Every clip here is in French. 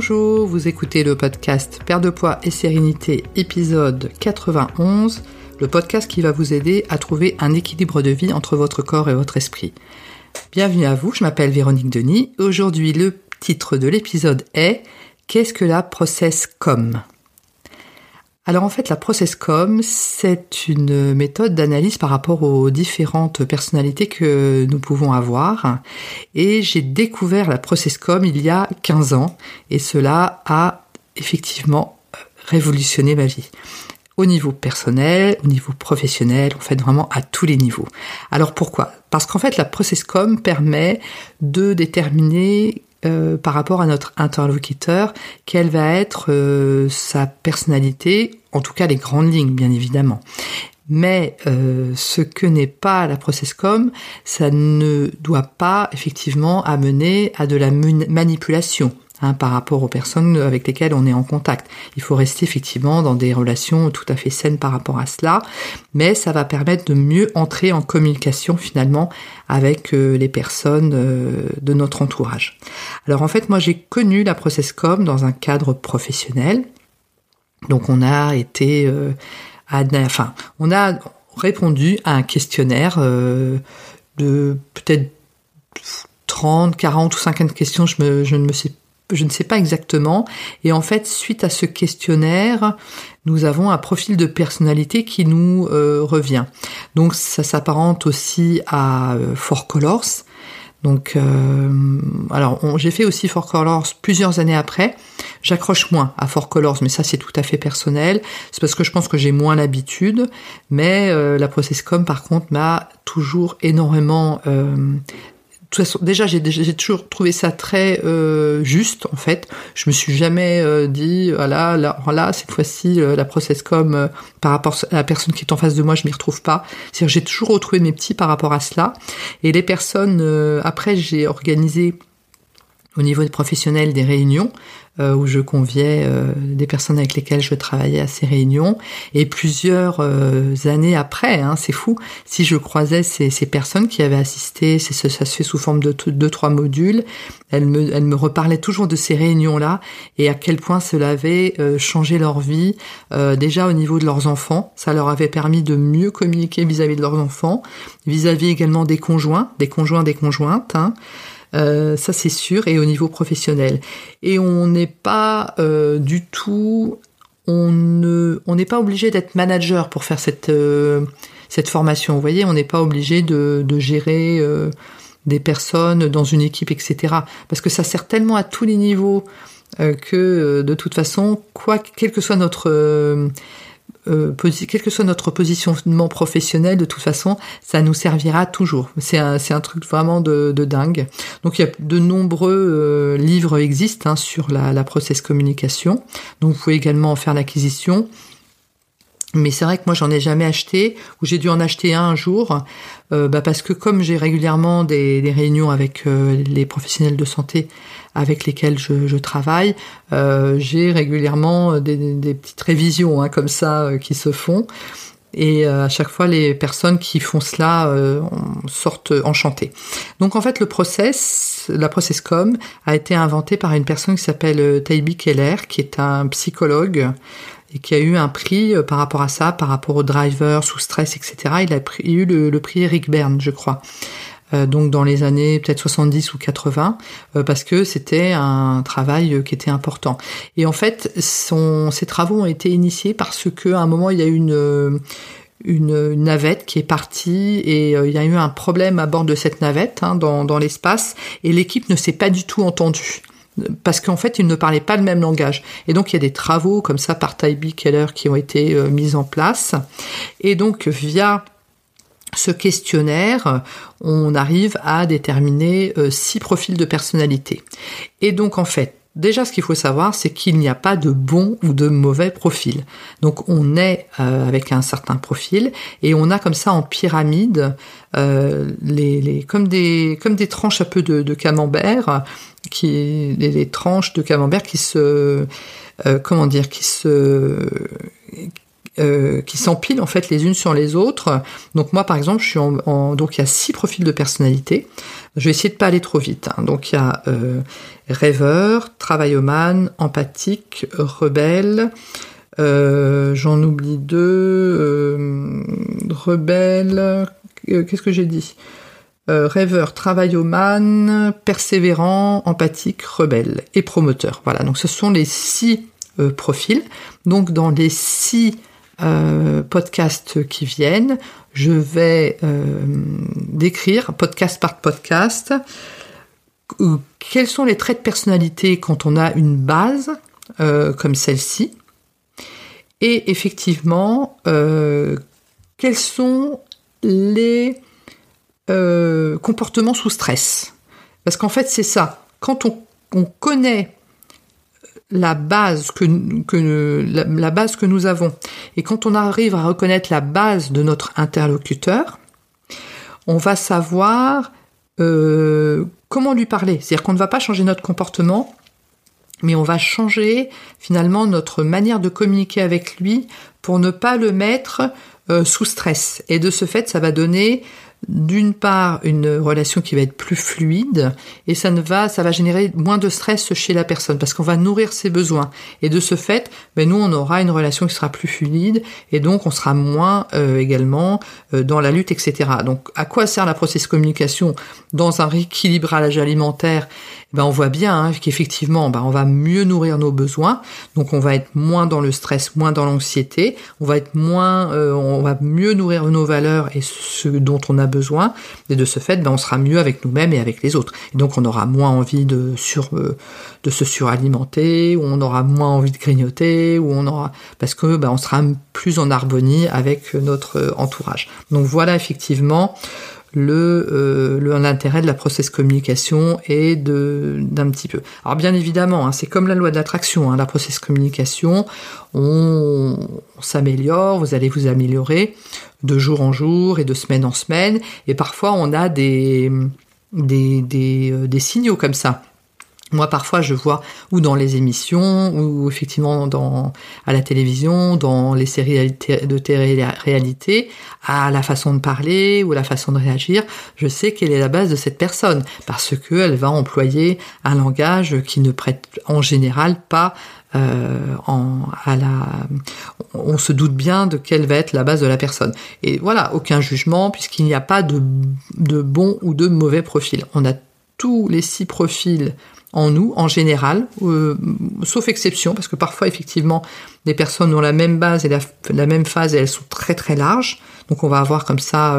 Bonjour, vous écoutez le podcast Perte de poids et sérénité, épisode 91, le podcast qui va vous aider à trouver un équilibre de vie entre votre corps et votre esprit. Bienvenue à vous, je m'appelle Véronique Denis. Aujourd'hui, le titre de l'épisode est « Qu'est-ce que la Process Com ?» Alors en fait, la Process Com, c'est une méthode d'analyse par rapport aux différentes personnalités que nous pouvons avoir. Et j'ai découvert la Process Com il y a 15 ans et cela a effectivement révolutionné ma vie. Au niveau personnel, au niveau professionnel, en fait vraiment à tous les niveaux. Alors pourquoi ? Parce qu'en fait, la Process Com permet de déterminer par rapport à notre interlocuteur, quelle va être sa personnalité, en tout cas les grandes lignes, bien évidemment. Mais ce que n'est pas la Process Com, ça ne doit pas effectivement amener à de la manipulation par rapport aux personnes avec lesquelles on est en contact. Il faut rester effectivement dans des relations tout à fait saines par rapport à cela, mais ça va permettre de mieux entrer en communication finalement avec les personnes de notre entourage. Alors en fait, moi j'ai connu la Process Com dans un cadre professionnel. Donc on a été, on a répondu à un questionnaire de peut-être 30, 40 ou 50 questions, je ne sais pas exactement. Et en fait, suite à ce questionnaire, nous avons un profil de personnalité qui nous revient. Donc, ça s'apparente aussi à Four Colors. Donc, j'ai fait aussi Four Colors plusieurs années après. J'accroche moins à Four Colors, mais ça c'est tout à fait personnel. C'est parce que je pense que j'ai moins l'habitude. Mais la Process Com, par contre, m'a toujours énormément de toute façon, déjà, j'ai toujours trouvé ça très juste, en fait. Je me suis jamais dit, là, cette fois-ci, la Process Com, par rapport à la personne qui est en face de moi, je m'y retrouve pas. C'est-à-dire, j'ai toujours retrouvé mes petits par rapport à cela. Et les personnes, après, j'ai organisé au niveau des professionnels des réunions où je conviais des personnes avec lesquelles je travaillais à ces réunions, et plusieurs années après, c'est fou, si je croisais ces personnes qui avaient assisté, ça se fait sous forme de 2-3 modules, elles me reparlaient toujours de ces réunions-là et à quel point cela avait changé leur vie, déjà au niveau de leurs enfants, ça leur avait permis de mieux communiquer vis-à-vis de leurs enfants, vis-à-vis également des conjointes, des conjointes, ça c'est sûr, et au niveau professionnel. Et on n'est pas du tout, on n'est pas obligé d'être manager pour faire cette formation. Vous voyez, on n'est pas obligé de gérer des personnes dans une équipe, etc. Parce que ça sert tellement à tous les niveaux que de toute façon, quel que soit notre positionnement professionnel, de toute façon, ça nous servira toujours. C'est un truc vraiment de dingue. Donc, il y a de nombreux livres existent sur la process communication. Donc, vous pouvez également en faire l'acquisition. Mais c'est vrai que moi, j'en ai jamais acheté, ou j'ai dû en acheter un jour, parce que comme j'ai régulièrement des réunions avec les professionnels de santé avec lesquels je travaille, j'ai régulièrement des petites révisions comme ça qui se font, et à chaque fois les personnes qui font cela sortent enchantées. Donc en fait la Process Com a été inventée par une personne qui s'appelle Taibi Keller, qui est un psychologue et qui a eu un prix par rapport à ça, par rapport aux drivers, sous stress, etc. Il a eu le prix Eric Berne, je crois. Donc dans les années peut-être 70 ou 80, parce que c'était un travail qui était important. Et en fait, ces travaux ont été initiés parce que à un moment il y a eu une navette qui est partie et il y a eu un problème à bord de cette navette dans l'espace, et l'équipe ne s'est pas du tout entendue. Parce qu'en fait, ils ne parlaient pas le même langage. Et donc, il y a des travaux comme ça par Taibi Keller qui ont été mis en place. Et donc, via ce questionnaire, on arrive à déterminer 6 profils de personnalité. Et donc, en fait, déjà, ce qu'il faut savoir, c'est qu'il n'y a pas de bon ou de mauvais profil. Donc, on est avec un certain profil, et on a comme ça en pyramide comme des tranches un peu de camembert, les tranches de camembert qui se qui s'empilent en fait les unes sur les autres. Donc moi par exemple, je suis donc il y a 6 profils de personnalité. Je vais essayer de pas aller trop vite. Donc il y a rêveur, travaillomane, empathique, rebelle. J'en oublie 2. Rebelle. Qu'est-ce que j'ai dit ? Rêveur, travaillomane, persévérant, empathique, rebelle et promoteur. Voilà. Donc ce sont les 6 profils. Donc dans les 6 podcasts qui viennent, je vais décrire podcast par podcast quels sont les traits de personnalité quand on a une base comme celle-ci, et effectivement quels sont les comportements sous stress. Parce qu'en fait c'est ça, quand on connaît la base que nous avons, et quand on arrive à reconnaître la base de notre interlocuteur, on va savoir comment lui parler. C'est-à-dire qu'on ne va pas changer notre comportement, mais on va changer finalement notre manière de communiquer avec lui pour ne pas le mettre sous stress. Et de ce fait, ça va donner d'une part une relation qui va être plus fluide, et ça va générer moins de stress chez la personne parce qu'on va nourrir ses besoins, et de ce fait nous on aura une relation qui sera plus fluide, et donc on sera moins également dans la lutte, etc. Donc à quoi sert la process communication dans un rééquilibrage alimentaire? On voit bien qu'effectivement on va mieux nourrir nos besoins, donc on va être moins dans le stress, moins dans l'anxiété, on va mieux nourrir nos valeurs et ce dont on a besoin, et de ce fait on sera mieux avec nous-mêmes et avec les autres, et donc on aura moins envie de se suralimenter, ou on aura moins envie de grignoter, parce que on sera plus en harmonie avec notre entourage. Donc voilà effectivement l'intérêt de la process communication et d'un petit peu. Alors bien évidemment, c'est comme la loi de l'attraction, la process communication, on s'améliore, vous allez vous améliorer de jour en jour et de semaine en semaine, et parfois on a des signaux comme ça. Moi, parfois, je vois, ou dans les émissions, ou effectivement à la télévision, dans les séries de télé-réalité, à la façon de parler ou la façon de réagir, je sais quelle est la base de cette personne, parce qu'elle va employer un langage qui ne prête en général pas on se doute bien de quelle va être la base de la personne. Et voilà, aucun jugement, puisqu'il n'y a pas de bon ou de mauvais profil. On a tous les 6 profils en nous, en général, sauf exception, parce que parfois, effectivement, des personnes ont la même base et la même phase, et elles sont très très larges. Donc on va avoir comme ça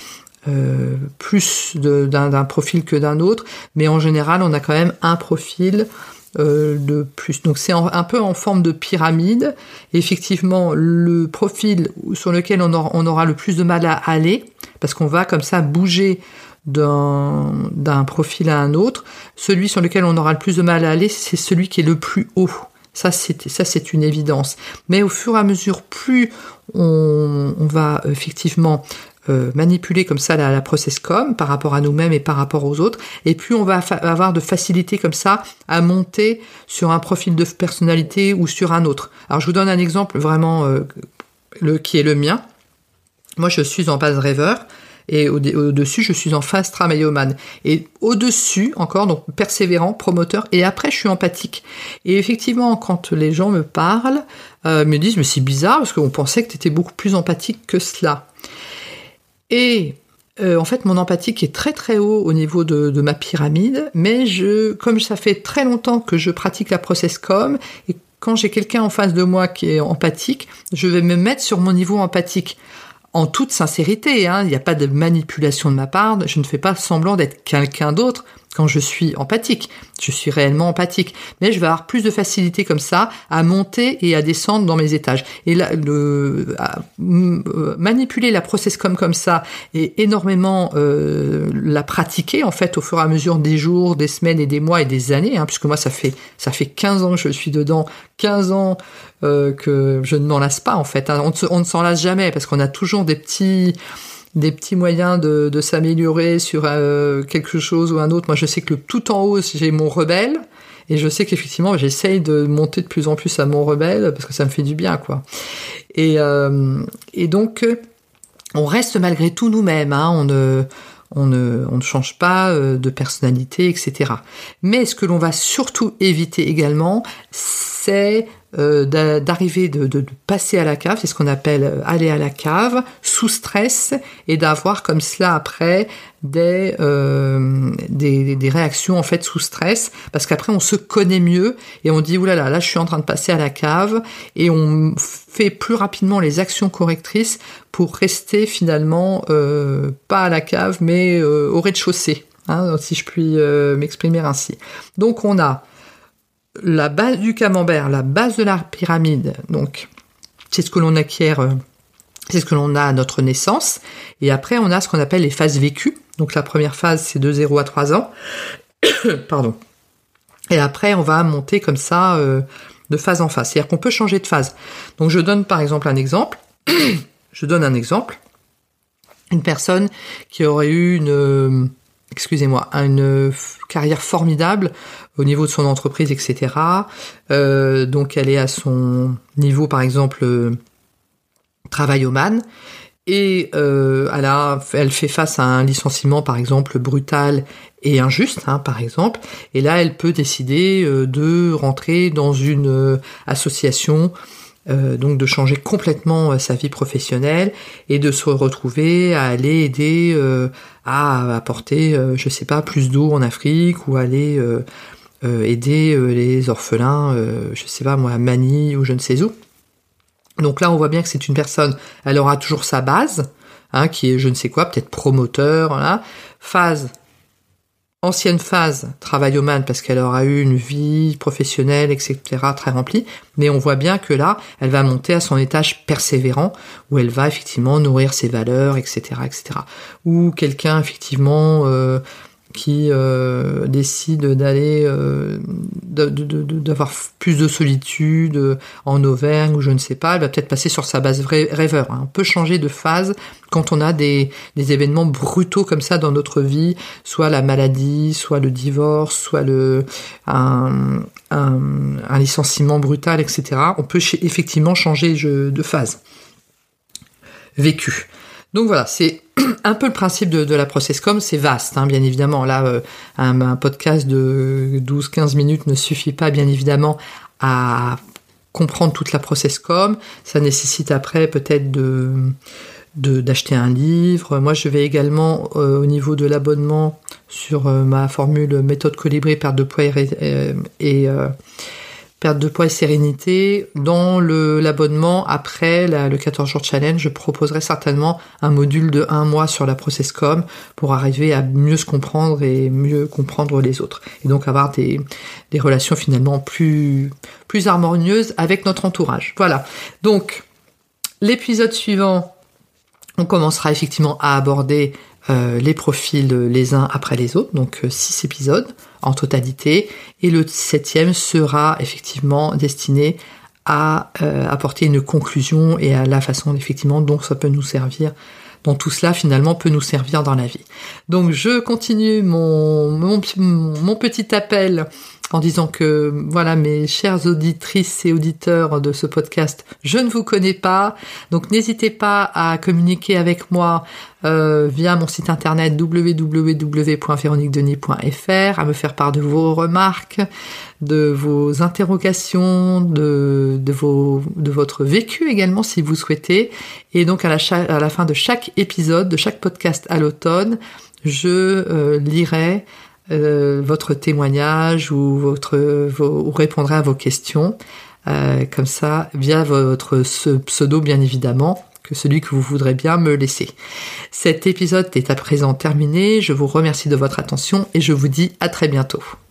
plus d'un profil que d'un autre, mais en général, on a quand même un profil de plus. Donc c'est un peu en forme de pyramide. Et effectivement, le profil sur lequel on aura le plus de mal à aller, parce qu'on va comme ça bouger d'un profil à un autre, celui sur lequel on aura le plus de mal à aller, c'est celui qui est le plus haut. Ça c'est une évidence. Mais au fur et à mesure, plus on va effectivement manipuler comme ça la process com par rapport à nous-mêmes et par rapport aux autres, et plus on va avoir de facilité comme ça à monter sur un profil de personnalité ou sur un autre. Alors je vous donne un exemple vraiment qui est le mien. Moi je suis en base rêveur, et au-dessus, je suis en phase travaillomane. Et au-dessus, encore, donc persévérant, promoteur, et après, je suis empathique. Et effectivement, quand les gens me parlent, me disent, mais c'est bizarre, parce qu'on pensait que tu étais beaucoup plus empathique que cela. Et en fait, mon empathique est très très haut au niveau de ma pyramide, mais comme ça fait très longtemps que je pratique la process com, et quand j'ai quelqu'un en face de moi qui est empathique, je vais me mettre sur mon niveau empathique. En toute sincérité, il n'y a pas de manipulation de ma part, je ne fais pas semblant d'être quelqu'un d'autre quand je suis empathique. Je suis réellement empathique. Mais je vais avoir plus de facilité comme ça à monter et à descendre dans mes étages. Et là, manipuler la process comme ça et énormément la pratiquer en fait au fur et à mesure des jours, des semaines et des mois et des années, puisque moi ça fait 15 ans que je suis dedans, 15 ans que je ne m'en lasse pas en fait. On ne s'en lasse jamais parce qu'on a toujours des petits moyens de s'améliorer sur quelque chose ou un autre. Moi, je sais que tout en haut, j'ai mon rebelle, Et je sais qu'effectivement, j'essaye de monter de plus en plus à mon rebelle parce que ça me fait du bien, quoi. Et donc, on reste malgré tout nous-mêmes, hein. On ne change pas de personnalité, etc. Mais ce que l'on va surtout éviter également, c'est d'arriver, de passer à la cave, c'est ce qu'on appelle aller à la cave, sous stress, et d'avoir comme cela après des réactions en fait sous stress, parce qu'après on se connaît mieux et on dit oulala, là je suis en train de passer à la cave, et on fait plus rapidement les actions correctrices pour rester finalement pas à la cave mais au rez-de-chaussée, hein, si je puis m'exprimer ainsi. Donc on a la base du camembert, la base de la pyramide, donc c'est ce que l'on acquiert, c'est ce que l'on a à notre naissance, et après on a ce qu'on appelle les phases vécues. Donc la première phase c'est de 0 à 3 ans, pardon, et après on va monter comme ça de phase en phase, c'est-à-dire qu'on peut changer de phase. Donc je donne par exemple un exemple, une personne qui aurait eu une carrière formidable au niveau de son entreprise, etc. Donc elle est à son niveau, par exemple, travail-man, et elle fait face à un licenciement, par exemple, brutal et injuste, hein, par exemple, et là elle peut décider de rentrer dans une association, donc de changer complètement sa vie professionnelle et de se retrouver à aller aider à apporter, je sais pas, plus d'eau en Afrique, ou aller aider les orphelins, je sais pas moi, à Manille ou je ne sais où. Donc là on voit bien que c'est une personne, elle aura toujours sa base, hein, qui est je ne sais quoi, peut-être promoteur, voilà. Ancienne phase, travail-man, parce qu'elle aura eu une vie professionnelle, etc., très remplie, mais on voit bien que là, elle va monter à son étage persévérant, où elle va effectivement nourrir ses valeurs, etc., etc. Ou quelqu'un, effectivement, qui décide d'aller, d'avoir plus de solitude en Auvergne, ou je ne sais pas, elle va peut-être passer sur sa base rêveur, hein. On peut changer de phase quand on a des événements brutaux comme ça dans notre vie, soit la maladie, soit le divorce, soit un licenciement brutal, etc. On peut effectivement changer de phase vécue. Donc voilà, c'est un peu le principe de la ProcessCom, c'est vaste, hein, bien évidemment. Là, un podcast de 12-15 minutes ne suffit pas, bien évidemment, à comprendre toute la ProcessCom. Ça nécessite après peut-être d'acheter un livre. Moi, je vais également, au niveau de l'abonnement, sur ma formule méthode Colibri, perte de poids perte de poids et sérénité, dans l'abonnement après le 14 jours challenge, je proposerai certainement un module de 1 mois sur la ProcessCom pour arriver à mieux se comprendre et mieux comprendre les autres. Et donc avoir des relations finalement plus harmonieuses avec notre entourage. Voilà. Donc, l'épisode suivant, on commencera effectivement à aborder les profils les uns après les autres, donc 6 épisodes en totalité, et le 7e sera effectivement destiné à apporter une conclusion et à la façon effectivement dont ça peut nous servir, dont tout cela finalement peut nous servir dans la vie. Donc je continue mon petit appel en disant que voilà, mes chères auditrices et auditeurs de ce podcast, je ne vous connais pas, donc n'hésitez pas à communiquer avec moi via mon site internet www.veroniquedenis.fr, à me faire part de vos remarques, de vos interrogations, de votre vécu également si vous souhaitez. Et donc à la fin de chaque épisode, de chaque podcast à l'automne, je lirai votre témoignage ou répondrai à vos questions, comme ça, via votre pseudo bien évidemment, que celui que vous voudrez bien me laisser. Cet épisode est à présent terminé, je vous remercie de votre attention et je vous dis à très bientôt.